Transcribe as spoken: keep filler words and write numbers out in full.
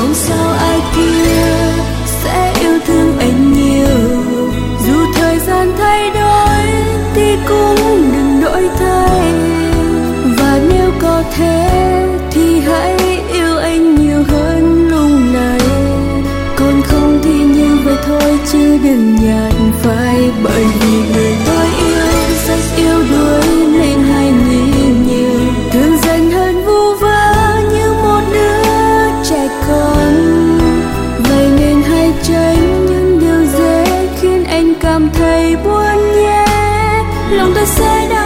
mong sao ai kia sẽ yêu thương anh nhiều. Dù thời gian thay đổi thì cũng đừng đổi thay, và nếu có thể thì hãy yêu anh nhiều hơn lúc này. Còn không thì như vậy thôi chứ đừng nhạt phai, bởi vì người tôi yêu rất yêu đuối nên hay nghĩ nhiều, thương dần hơn vu vơ như một đứa trẻ con. Vậy nên hãy tránh những điều dễ khiến anh cảm thấy buồn nhé. Lòng tôi sẽ